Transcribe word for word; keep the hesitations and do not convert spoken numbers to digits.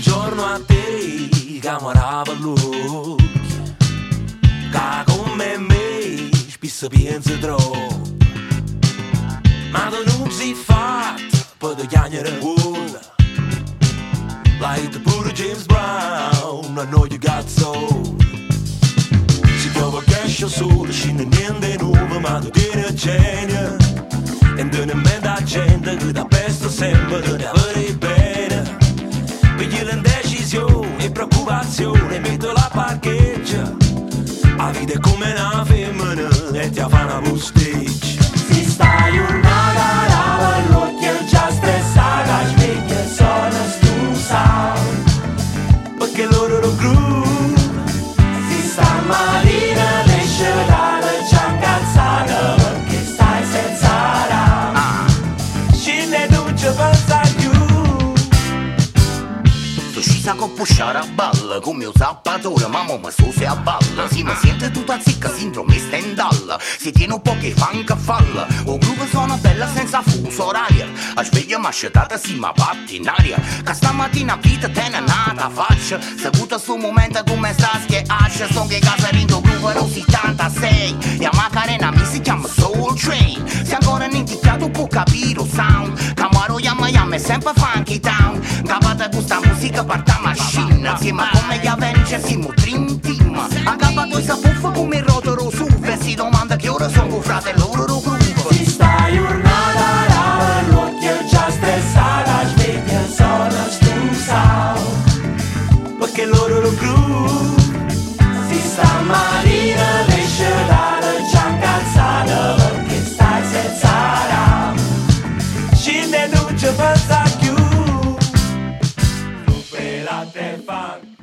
giorno a te che morava lui, che come me spesso pensa troppo, ma tu non si fa per te chiamare buona. Like pure James Brown, I know you got soul. Si piove che esce sole, scende niente nuovo, ma tu tieni a genio. E non è mente a gente che da pesto sempre di avere bene. Pigli l'indecisione e preoccupazione, metto la parcheggia. La vita è come una femmina e ti fa una posticcia. Si stai una rava, l'occhio già stressata, sveglia sono stusa. Perché loro lo groove. Si sta marina, esce dalla già incazzata, perché stai senza rama. Scende non ci pensa più. Tu scisa con pusciare a balla, come un zappatore, mamma mi so se a balla. Si mi sente tutta zicca, sindrome stendalla. Si tiene un po' che funk a falla. O groove suona bella senza fuso orario. A sveglia mi asciugata, si mi batti in aria. Che stamattina vita te ne è nata faccia. Saputo su momento come sta che ascia. Son che casa rindo groove lo settantasei. E a Macarena mi si chiama Soul Train. Se ancora non ti chiaro può capire il sound. Camaro yama yama è sempre funky town. Capata questa musica parta macchina. Insieme a come gli Avengers siamo dream team. A capato sa puffa come il rotoro su. E si domanda che ora sono fratello loro groove. Si stai una rava, l'occhio già stressata, sveglia sono stusa. Perché loro lo groove. Si sta marina, esce dalla già incazzata, perché stai senza rama. Scende non ci pensa più. Super latte funk.